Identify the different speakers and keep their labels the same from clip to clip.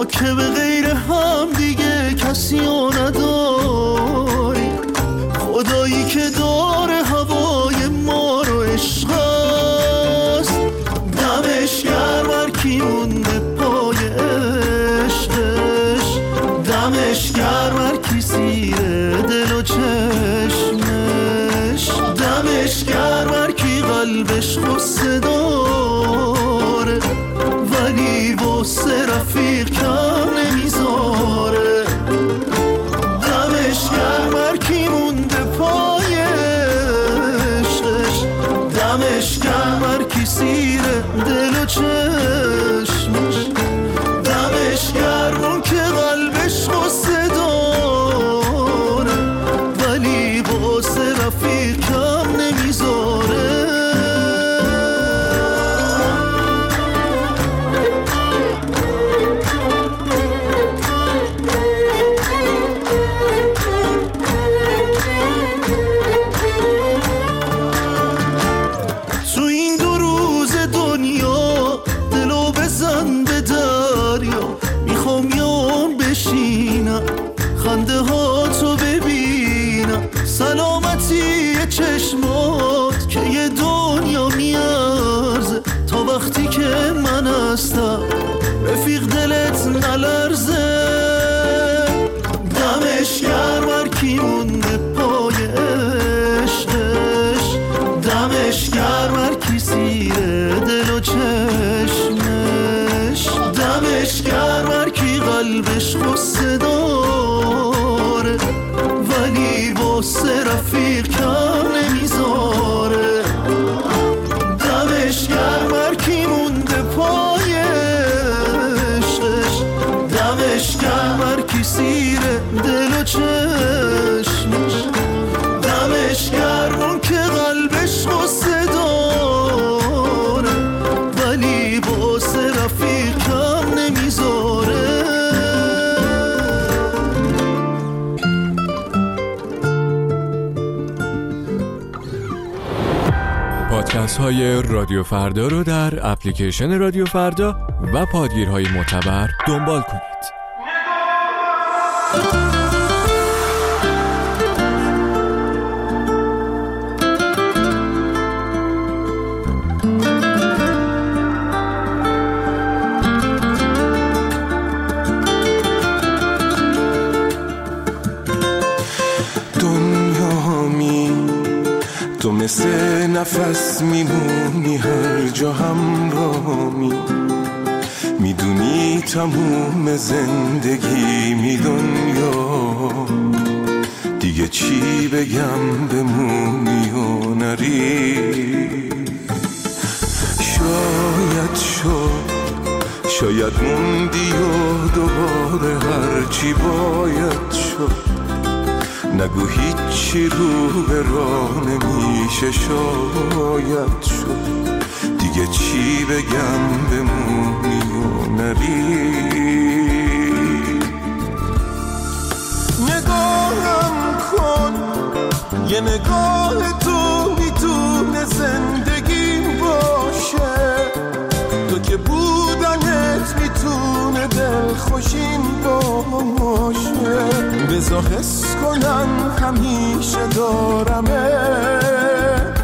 Speaker 1: ما که به غیر هم دیگه کسی رو نداری، خدایی که داره هوای ما رو عشق است. دمش گرم هر کی مونده پای عشقش، دمش گرم هر کی سیره دل و چشمش، دمش گرم هر کی قلبش غصه داره ولی واسه رفیق کم نمیذاره. دمش گرم هر کی مونده پای عشقش، دمش گرم هر کی سیره دل و چشمش، دمش گرم اون که قلبش غصه داره ولی واسه رفیق کم نمیذاره. خنده ها تو ببینم، سلامتی چشمات که یه دنیا میارزه، تا وقتی که من هستم رفیق دلت نلرزه. دمش گرم هر کی مونده پای عشقش، دمش گرم هر کی سیره دل و چشمش، دمش گرم هر کی قلبش غصه داره ولی واسه رفیق کم نمیذاره. دمش گرم هر کی مونده پای عشقش، دمش گرم هر کی سیره دل و چشمش، دمش گرم اون که قلبش غصه داره ولی واسه رفیق کم نمیذاره.
Speaker 2: پادکست های رادیو فردا رو در اپلیکیشن رادیو فردا و پادگیرهای معتبر دنبال کنید.
Speaker 3: تو مثل نفس میمونی هر جا همراهمی، میدونی تموم زندگی می دنیا، دیگه چی بگم بمونی و نری. شاید موندی و دوباره هرچی باید شد، نگو هیچی رو به راه نمیشه شاید شد، دیگه چی بگم بمونی و نری. نگاهم کن یه نگاه تو میتونه زندگیم باشه، تو که بودنت میتونه دلخوشین باشه، بذار حس کنم همیشه دارمت.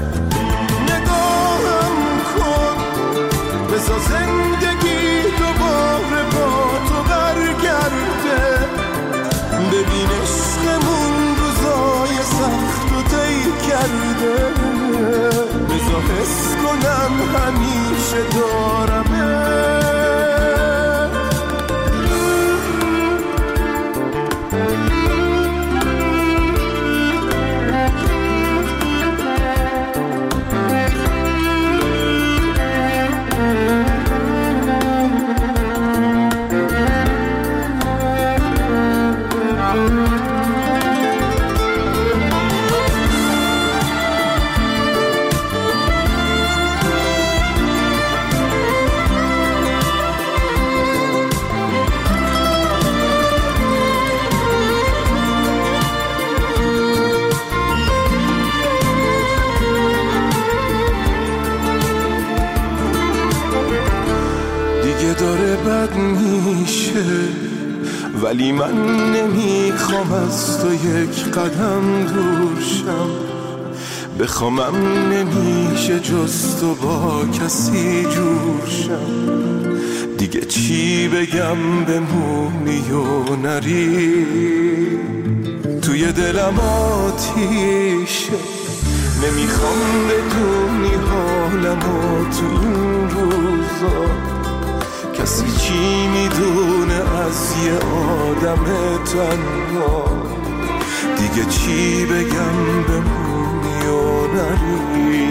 Speaker 3: نگاهم کن بذار زندگی دوباره با تو برگرده، ببین عشقمون روزای سخت و طی کرده، بذار حس کنم همیشه دارمت. که داره بد میشه، ولی من نمیخوام از تو یک قدم دور شم. بخوامم نمیشه جز تو با کسی جور شم. دیگه چی بگم بمونی و نری، توی دلم آتیشه. نمیخوام بدونی حالمو تو این روزا، کسی چی میدونه از یه آدم تنها. دیگه چی بگم بمونی و نری.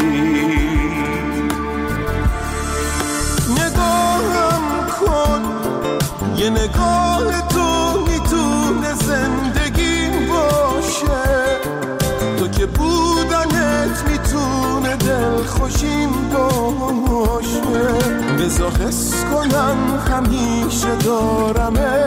Speaker 3: نگاهم کن، یه نگاه تو میتونه زندگیم باشه. تو که بودنت میتونه دلخوشیم باشه. بذار حس کنم همیشه دارمه.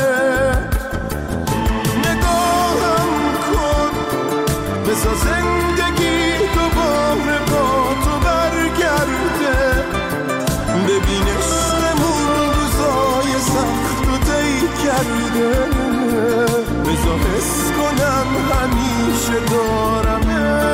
Speaker 3: نگاهم کن، بذار زندگی دوباره با تو برگرده. ببین عشقمون روزای سخت و طی کرده. بذار حس کنم همیشه دارمه.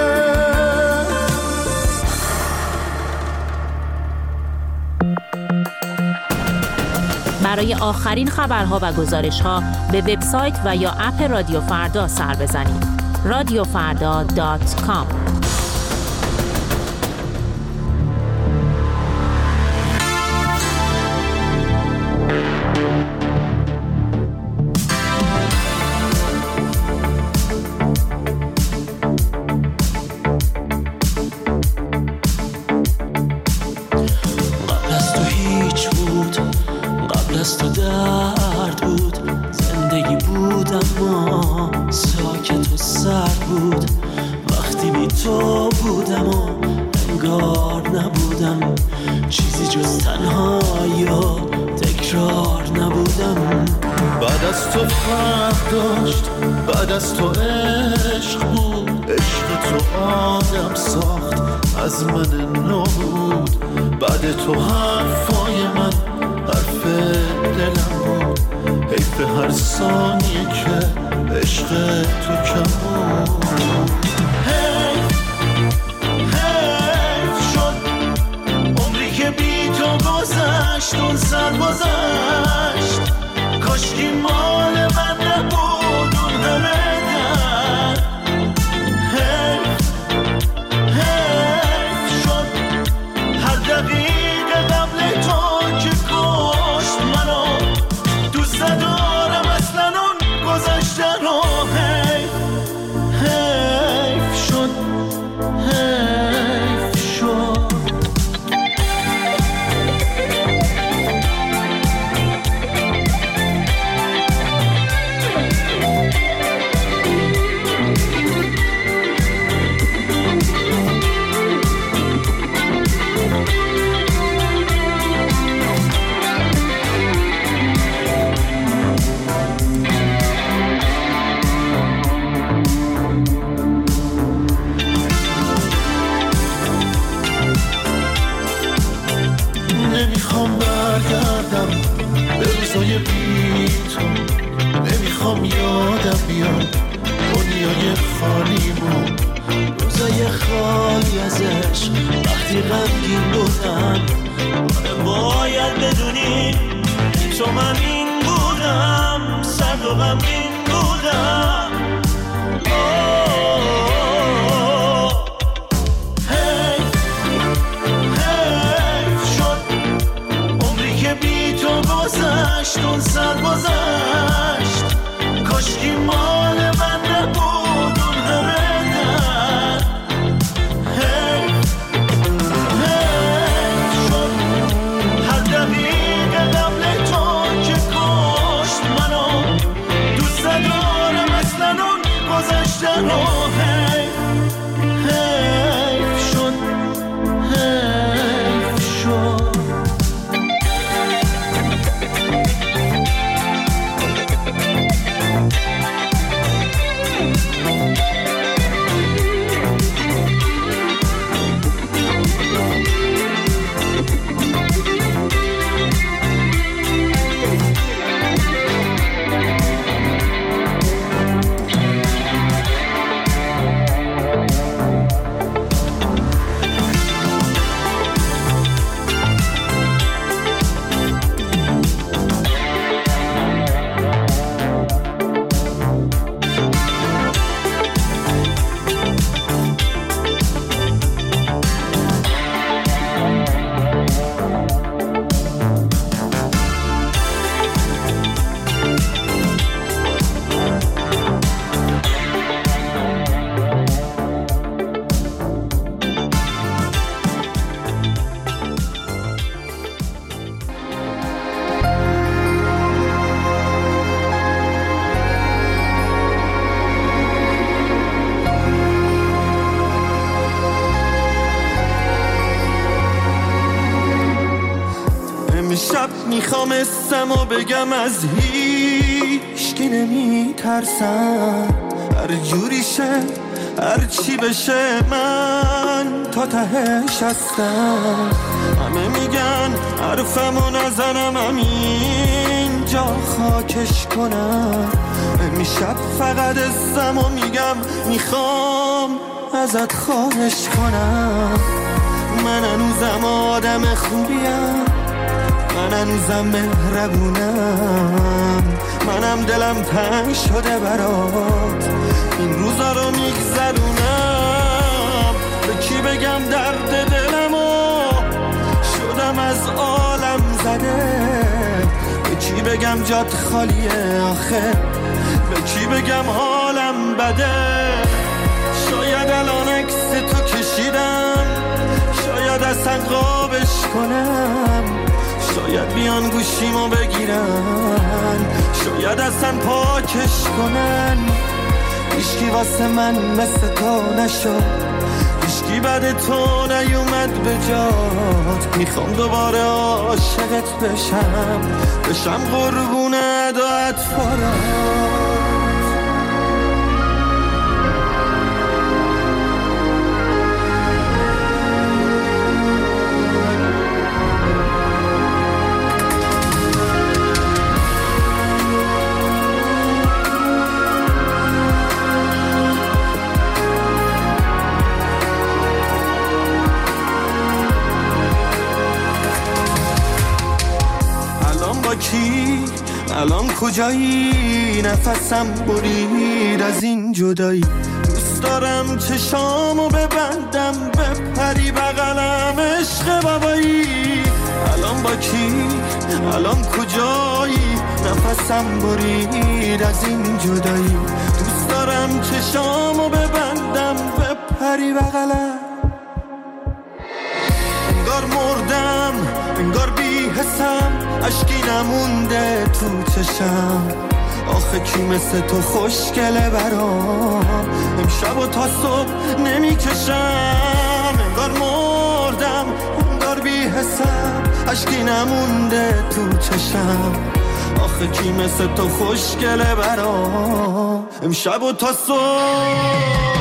Speaker 4: برای آخرین خبرها و گزارش‌ها به وبسایت و یا اپ رادیو فردا سر بزنید. radiofarda.com.
Speaker 1: بعد از تو عشق بود، عشق تو آدم ساخت از من نبود. بعد تو حرفای من حرف دلم بود. حیف هر ثانیه که عشق تو کم بود. حیف شد عمری که بی تو گذشت. اون سر گذشت کاشکی مال من نبود اون همه در. حیف شد هر دقیقه قبل تو که کشت منو. دوست ندارم اصلا اون گذشته رو. حیف شد، حیف شد. نمیخوام برگردم به روزای بی تو. نمیخوام یادم بیاد دنیای خالیمون. روزای خالی از عشق وقتی غمگین بودم. باید بدونی تو من این بودم. سرد و غمگین بودم. گذشت اون سر گذشت کاشکی مال من نبود اون همه در. حیف شد هر دقیقه قبل تو که کشت منو. دوست ندارم اصلا اون گذشته رو. حیف شد، حیف شد. امشب میخوام اسمو بگم از هیچ کی نمی ترسم، هر جوری شه هر چی بشه من تا تهش هستم. همه میگن حرفمو نزنم همین جا خاکش کنم، امشب فقط اسمو میگم میخوام ازت خواهش کنم. من هنوزم آدم خوبیم، من هنوزم مهربونم، منم دلم تنگ شده برات این روزا رو میگذرونم. به کی بگم درد دلمو شدم از عالم زده، به کی بگم جات خالیه آخه، به کی بگم حالم بده. شاید الان عکس تو کشیدم، شاید اصلا قابش کنم، شاید بیان گوشیمو بگیرن، شاید اصلا پاکش کنن. هیچکی واسه من مثل تو نشد، هیچکی بعد تو نیومد به جات. میخوام دوباره عاشقت بشم قربون ادایت فرات. الان کجایی؟ نفسم برید از این جدایی. دوست دارم چشامو ببندم بپری بغلم عشق بابایی. الان با کی؟ الان کجایی؟ نفسم برید از این جدایی. دوست دارم چشامو ببندم بپری بغلم. انگار مردم، انگار بی‌حسم، اشکی نمونده تو چشم. آخه کی مثل تو خوشگله برام، امشب و تا صبح نمیکشم. انگار مردم، انگار بی‌حسم، اشکی نمونده تو چشم. آخه کی مثل تو خوشگله برام، امشب و تا صبح.